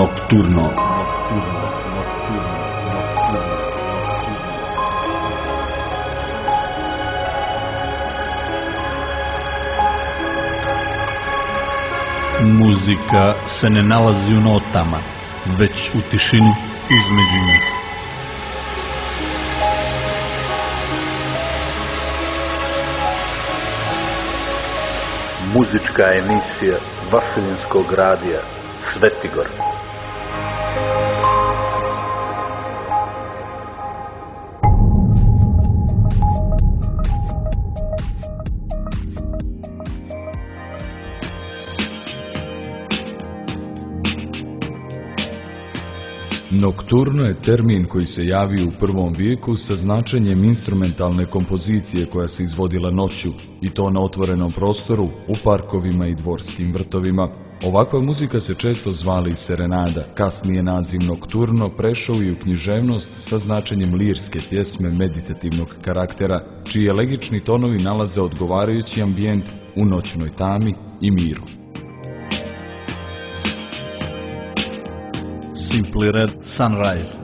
Nocturno. Muzika se ne nalazi u notama, već u tišini između njih. Muzička emisija Vaselinskog radija Svetigor. Nokturno je termin koji se javio u prvom vijeku sa značenjem instrumentalne kompozicije koja se izvodila noću, i to na otvorenom prostoru, u parkovima i dvorskim vrtovima. Ovakva muzika se često zvala i serenada. Kasnije naziv nokturno prešao i u književnost sa značenjem lirske pjesme meditativnog karaktera, čiji elegični tonovi nalaze odgovarajući ambijent u noćnoj tami i miru. Simply Red Sunrise.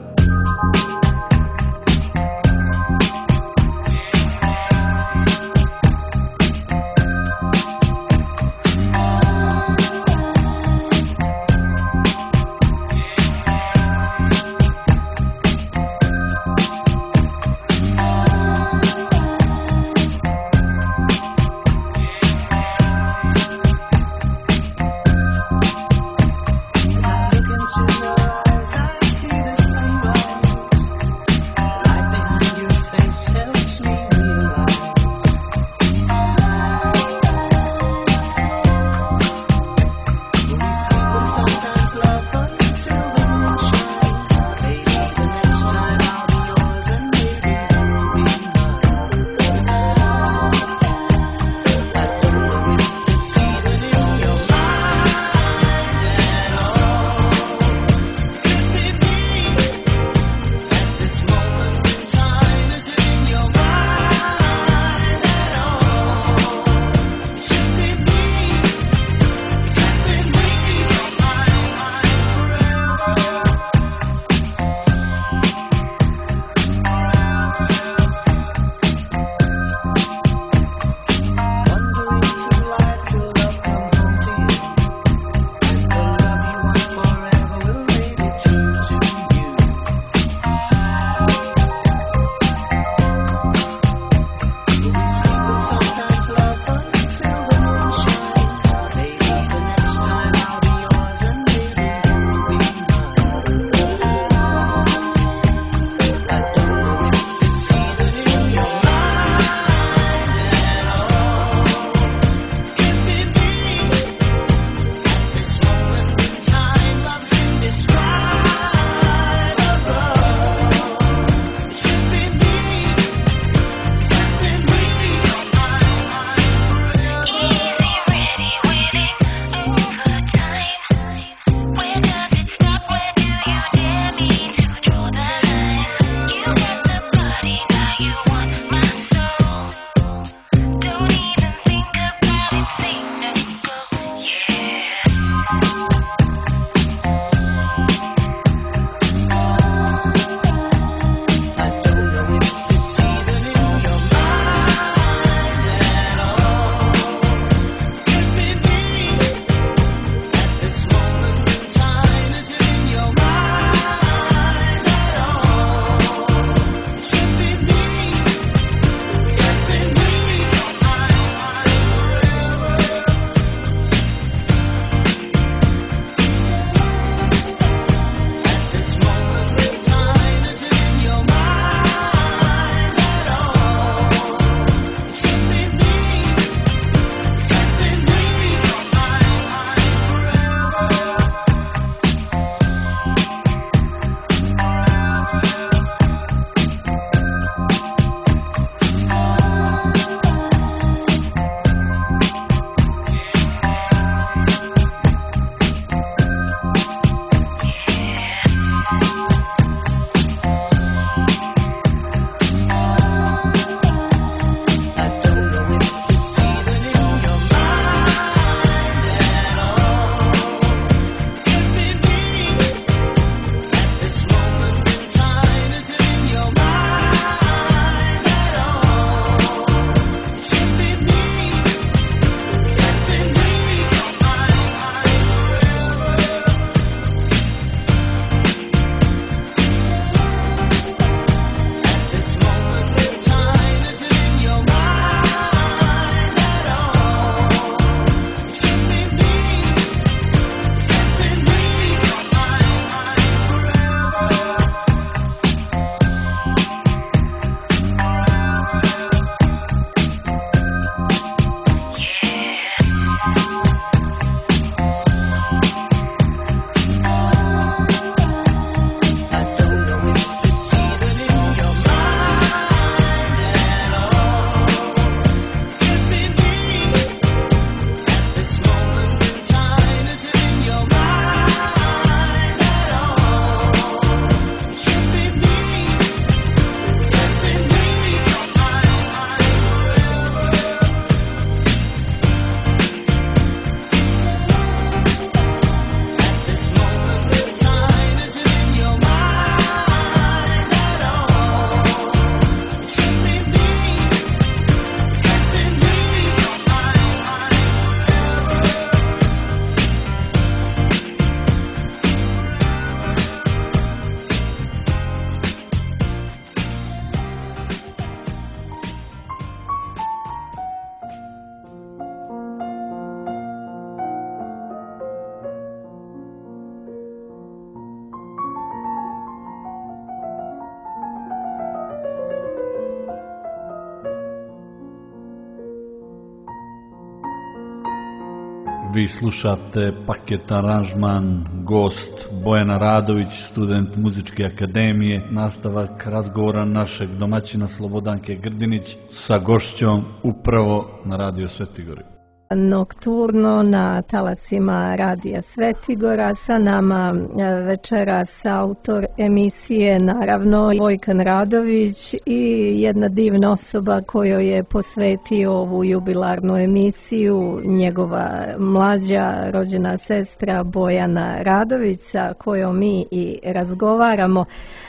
Vi slušate paket aranžman, gost Bojana Radović, student Muzičke akademije, nastavak razgovora našeg domaćina Slobodanke Grdinić sa gošćom upravo na Radio Svetigori. Nokturno na talasima Radija Svetigora, sa nama večeras autor emisije, naravno Vojkan Radović, i jedna divna osoba kojoj je posvetio ovu jubilarnu emisiju, njegova mlađa rođena sestra Bojana Radović, sa kojom mi i razgovaramo.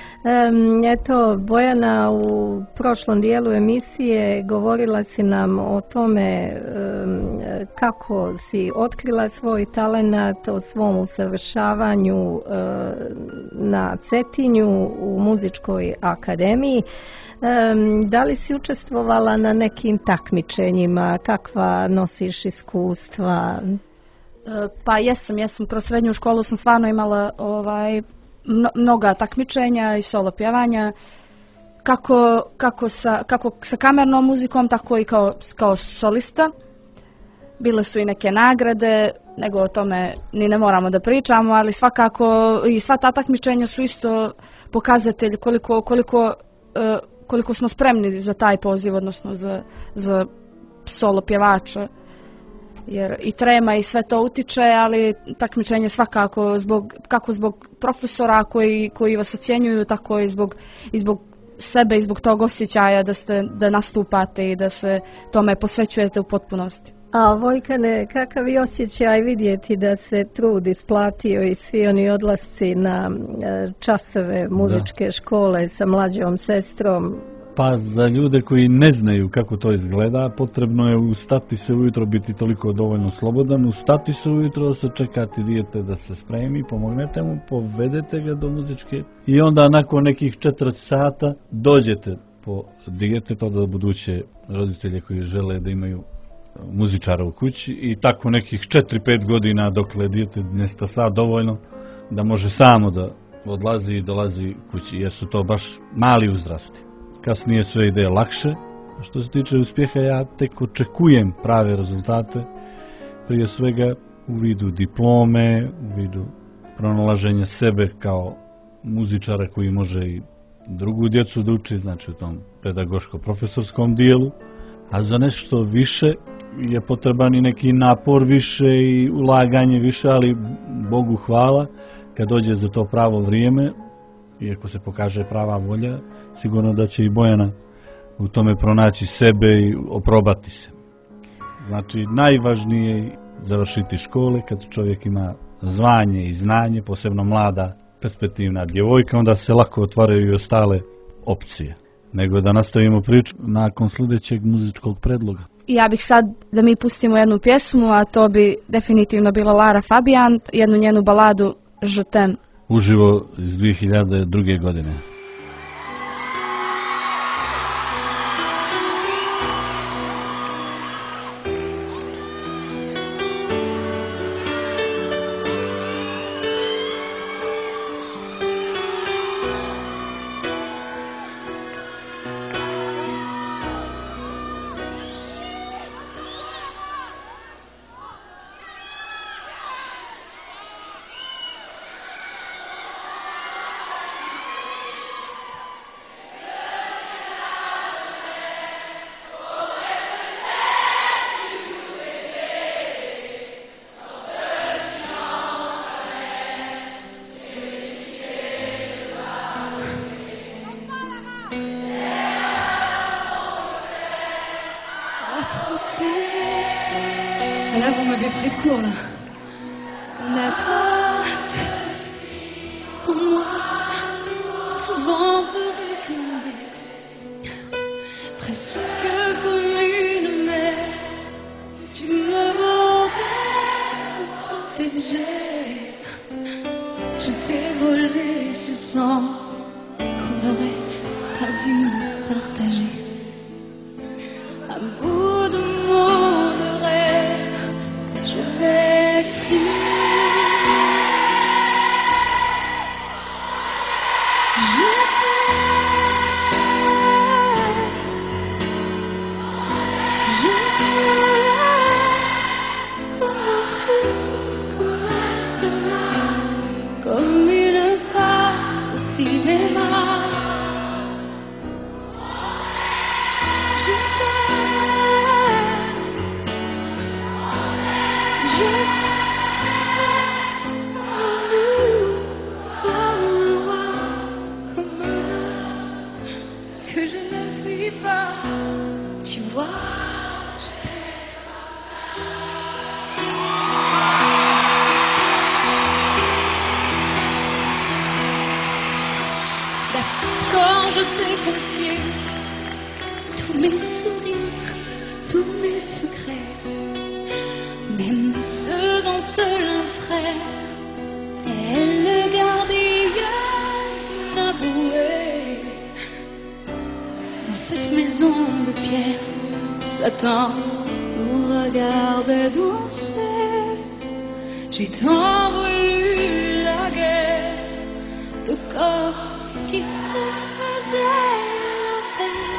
Eto, Bojana, u prošlom dijelu emisije govorila si nam o tome kako si otkrila svoj talenat, o svom usavršavanju na Cetinju u Muzičkoj akademiji. Da li si učestvovala na nekim takmičenjima, kakva nosiš iskustva? Pa jesam, kroz srednju školu sam stvarno imala mnoga takmičenja i solo pjevanja, kako sa kamernom muzikom, tako i kao solista. Bile su i neke nagrade, nego o tome ni ne moramo da pričamo, ali svakako i sva ta takmičenja su isto pokazatelj koliko smo spremni za taj poziv, odnosno za solo pjevača. Jer i trema i sve to utiče, ali takmičenje svakako kako zbog profesora koji vas ocjenjuju, tako i zbog sebe i zbog tog osjećaja da nastupate i da se tome posvećujete u potpunosti. A Vojkane, kakav je osjećaj vidjeti da se trud isplatio i svi oni odlasci na časove muzičke škole sa mlađom sestrom? Pa za ljude koji ne znaju kako to izgleda, potrebno je ustati se ujutro, biti toliko dovoljno slobodan, ustati se ujutro, sačekati dijete da se spremi, pomognete mu, povedete ga do muzičke i onda nakon nekih 4 sata dođete po dijete, to da buduće roditelje koji žele da imaju muzičara u kući, i tako nekih 4-5 godina dokle dijete ne stasa dovoljno da može samo da odlazi i dolazi kući, jer su to baš mali uzrasti. Kasnije sve ide lakše. Što se tiče uspjeha, ja tek očekujem prave rezultate, prije svega u vidu diplome, u vidu pronalaženja sebe kao muzičara koji može i drugu djecu da uči, znači u tom pedagoško-profesorskom dijelu, a za nešto više je potreban i neki napor više i ulaganje više, ali Bogu hvala, kad dođe za to pravo vrijeme i ako se pokaže prava volja, sigurno da će i Bojana u tome pronaći sebe i oprobati se. Znači, najvažnije je završiti škole. Kad čovjek ima zvanje i znanje, posebno mlada, perspektivna djevojka, onda se lako otvaraju i ostale opcije. Nego da nastavimo priču nakon sljedećeg muzičkog predloga. Ja bih sad da mi pustimo jednu pjesmu, a to bi definitivno bila Lara Fabian, jednu njenu baladu Je t'aime. Uživo iz 2002. godine. Là, vous m'avez fait court, là. D'accord. Pour moi, souvent vous répondez, presque comme une mère. Tu me m'aurais protégé. Je t'ai volé ce sang qu'on n'aurait pas dû partager. À bout de mots de rêve, je vais fuir. Je t'aime. J'attends mon regard dénoncé. J'ai tant voulu la guerre, le corps qui se faisait l'enfer.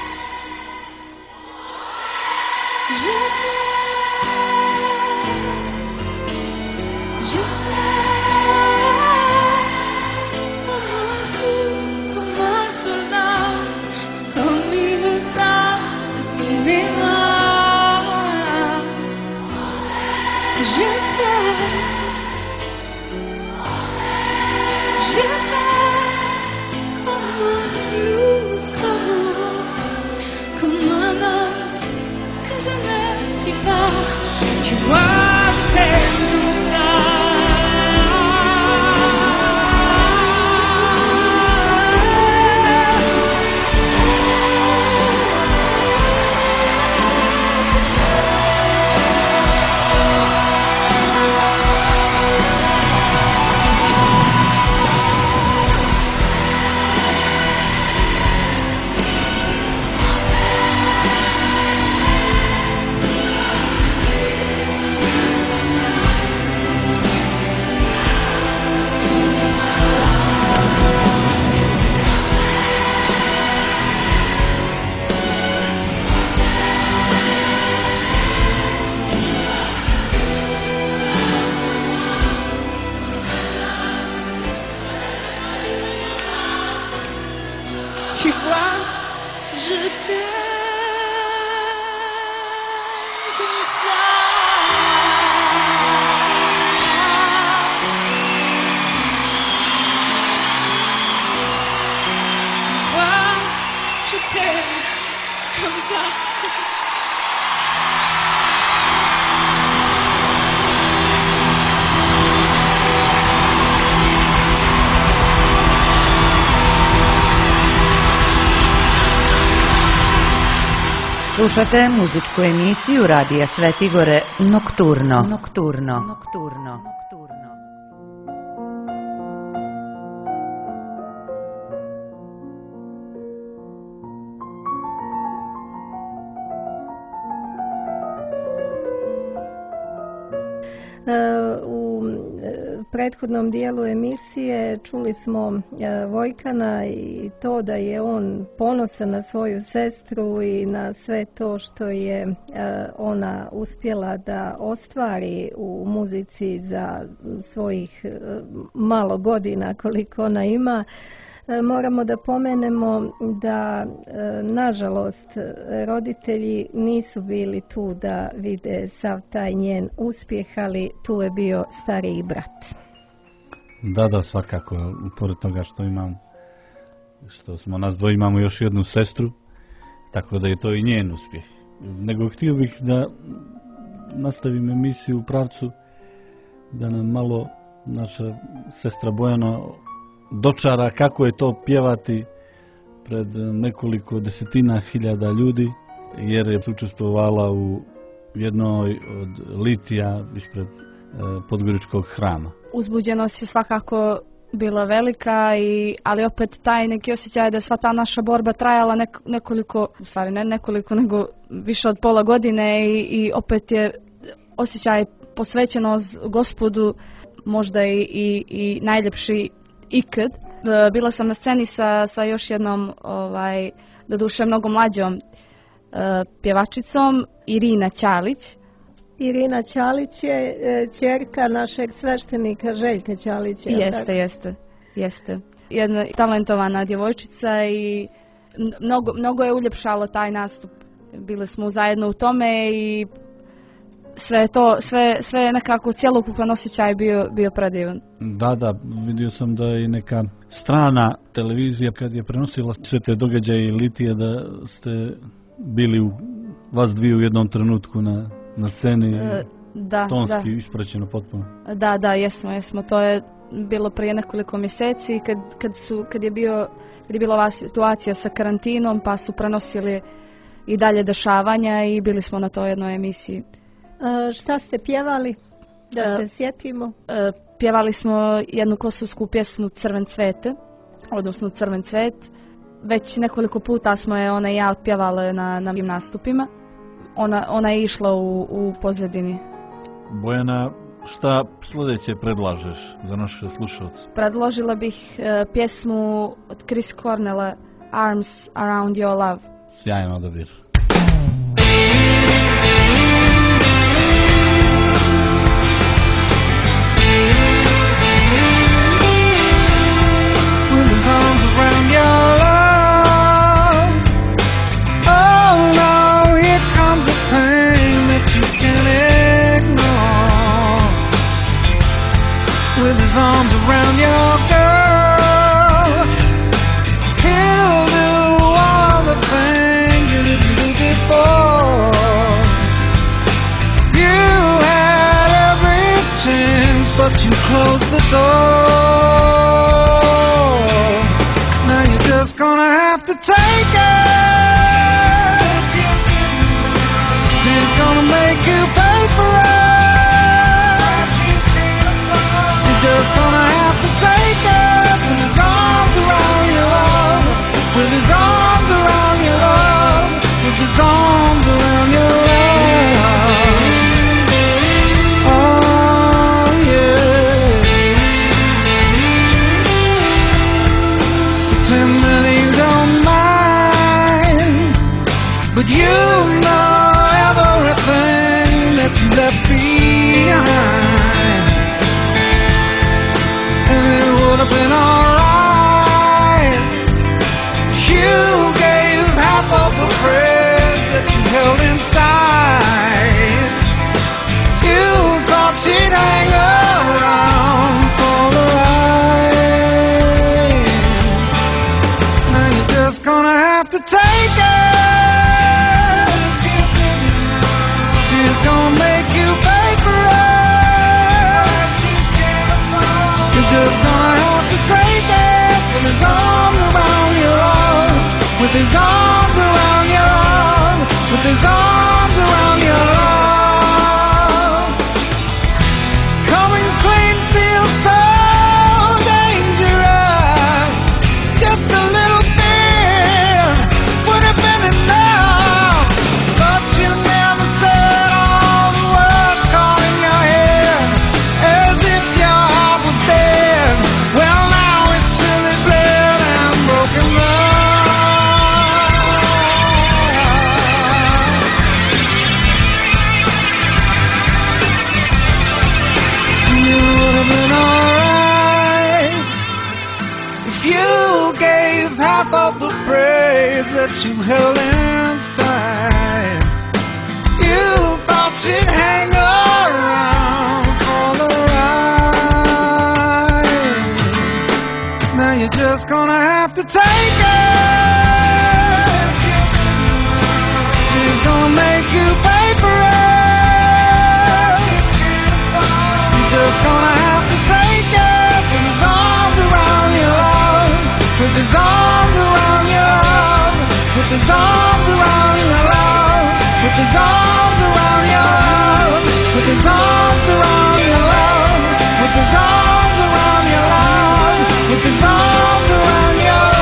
Slušate muzičku emisiju Radija Svetigore Nokturno. Nokturno. Nokturno. U prethodnom dijelu emisije čuli smo Vojkana i to da je on ponosan na svoju sestru i na sve to što je ona uspjela da ostvari u muzici za svojih malo godina koliko ona ima. Moramo da pomenemo da, nažalost, roditelji nisu bili tu da vide sav taj njen uspjeh, ali tu je bio stariji brat. Da, svakako, pored toga što smo nas dvoje, imamo još jednu sestru, tako da je to i njen uspjeh. Nego htio bih da nastavim emisiju u pravcu, da nam malo naša sestra Bojana dočara kako je to pjevati pred nekoliko desetina hiljada ljudi, jer je učestvovala u jednoj od litija ispred Podgoričkog hrama. Uzbuđenost je svakako bila velika, ali opet taj neki osjećaj da sva ta naša borba trajala nekoliko, u stvari ne nekoliko, nego više od pola godine i opet je osjećaj posvećenost Gospodu možda i najljepši ikad. Bila sam na sceni sa još jednom, doduše mnogo mlađom pjevačicom, Irina Ćalić. Irina Ćalić je ćerka našeg sveštenika Željka Ćalića. Jeste. Jedna talentovana djevojčica i mnogo je uljepšalo taj nastup. Bili smo zajedno u tome i sve nekako cjelokupan osjećaj bio predivan. Da, vidio sam da je neka strana televizija kad je prenosila sve te događaje i litije, da ste bili vas dvije u jednom trenutku na sceni, tonski ispraćeno potpuno. Da, jesmo. To je bilo prije nekoliko mjeseci kad je bila ova situacija sa karantinom, pa su prenosili i dalje dešavanja i bili smo na toj jednoj emisiji. Šta ste pjevali? Da se sjetimo. Pjevali smo jednu kosovsku pjesmu Crven cvete, odnosno Crven cvet. Već nekoliko puta smo je ona i ja otpjevale na nastupima. ona je išla u pozadini. Bojana, šta sljedeće predlažeš za naše slušalce? Predložila bih pjesmu od Chris Cornella, Arms Around Your Love. Sjajan odabir. Arms around your girl, he'll do all the things you didn't do before. You had every chance, but you closed the door. Now you're just gonna have to take it. She's gonna make you pay for it. Just gonna have to take it with his arms around your love, with his arms around your love, with his arms around your love. Oh yeah. Pretend that you don't mind, but you know everything that you left behind. Would have been alright. You gave half of the praise that you held inside. You thought she'd hang around for the ride. Now you're just gonna have to take it. She's gonna make you pay for it. You're just gonna take it with his arms around your arm, with his arms around your arm, with his arms around your arm. Coming clean feels so dangerous. Just a little bit would have been enough, but you never said all the words caught in your head, as if your heart was dead. Well, half of the praise that you held inside. You thought she'd hang around for the ride. Now you're just gonna have to take it. She's gonna make you pay for it. You're just gonna have to take it with his arms around your love, with his arms around your love, with his arms around your love, with his arms around your love, with his arms around your love, with his arms around your love, with his arms around your love.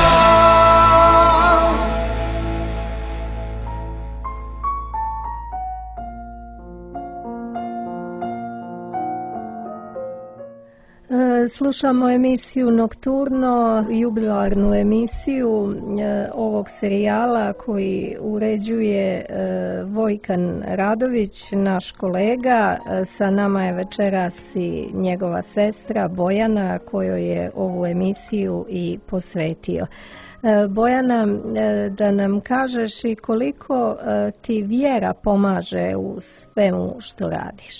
Slušamo emisiju Nokturno, jubilarnu emisiju ovog serijala koji uređuje Vojkan Radović, naš kolega. Sa nama je večeras i njegova sestra Bojana, kojoj je ovu emisiju i posvetio. Bojana, da nam kažeš i koliko ti vjera pomaže u svemu što radiš?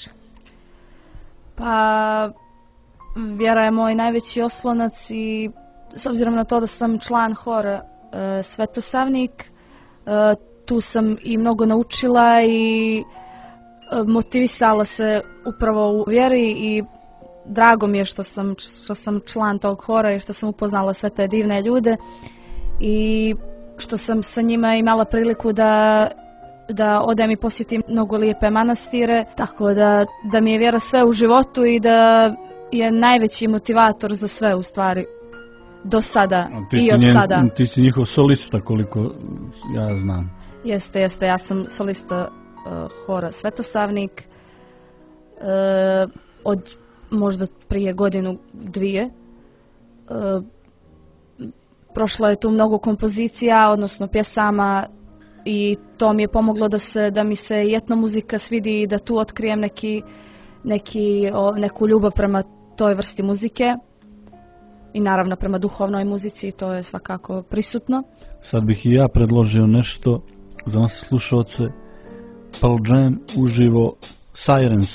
Pa vjera je moj najveći oslonac i s obzirom na to da sam član hora Svetosavnik, tu sam i mnogo naučila i motivisala se upravo u vjeri i drago mi je što sam član tog hora i što sam upoznala sve te divne ljude i što sam sa njima imala priliku da odem i posjetim mnogo lijepe manastire, tako da mi je vjera sve u životu i da je najveći motivator za sve u stvari do sada i od sada. Ti si njihov solista koliko ja znam. Jeste, ja sam solista hora Svetosavnik. Od možda prije godinu, dvije. Prošlo je tu mnogo kompozicija, odnosno pjesama, i to mi je pomoglo da mi se i etnomuzika svidi i da tu otkrijem neku ljubav prema toj vrsti muzike i naravno prema duhovnoj muzici, to je svakako prisutno. Sad bih i ja predložio nešto za nas slušalce. Pearl Jam uživo Sirens.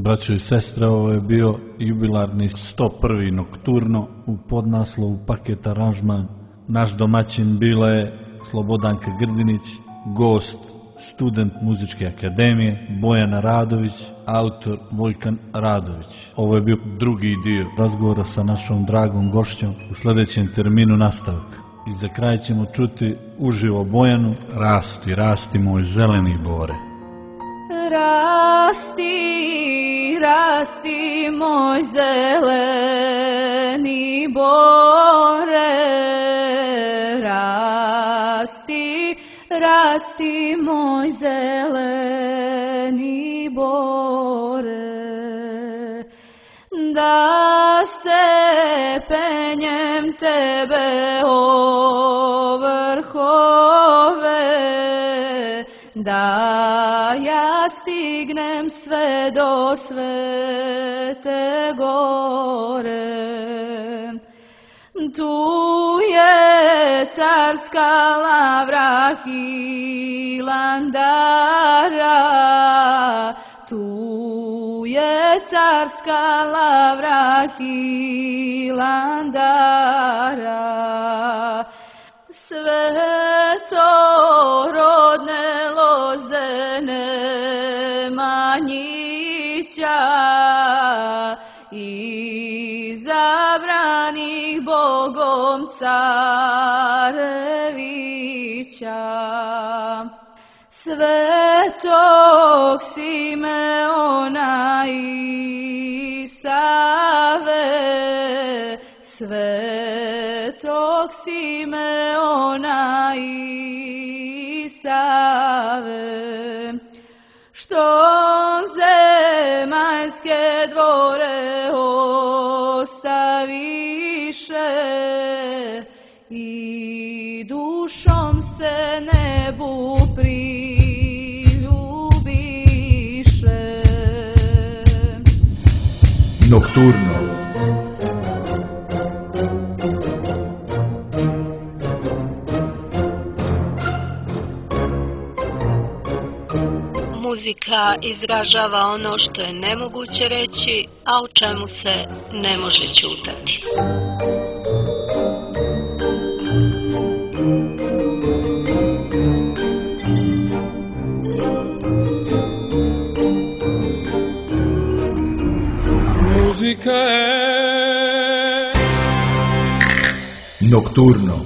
Braćo i sestre, ovo je bio jubilarni 101. Nokturno u podnaslovu Paket aranžman. Naš domaćin bila je Slobodanka Grdinić, gost student Muzičke akademije Bojana Radović, autor Vojkan Radović. Ovo je bio drugi dio razgovora sa našom dragom gošćom. U sljedećem terminu nastavak. I za kraj ćemo čuti uživo Bojanu Rasti, rasti moj zeleni bore. Rasti, rasti moj zeleni bore, rasti, rasti moj zeleni bore, da se penjem tebe o vrhove, da ja stignem sve do Svete gore. Tu je carska lavra Hilandara, tu je carska lavra Hilandara. Svetorodne loze Nemanjića, izabranih Bogom carevića. Svetog Simeona i Save, Svetog Simeona i Save, što zemaljske dvore ostaviše i dušom se nebu priljubiše. Nokturno. Muzika izražava ono što je nemoguće reći, a o čemu se ne može ćutati. Nokturno.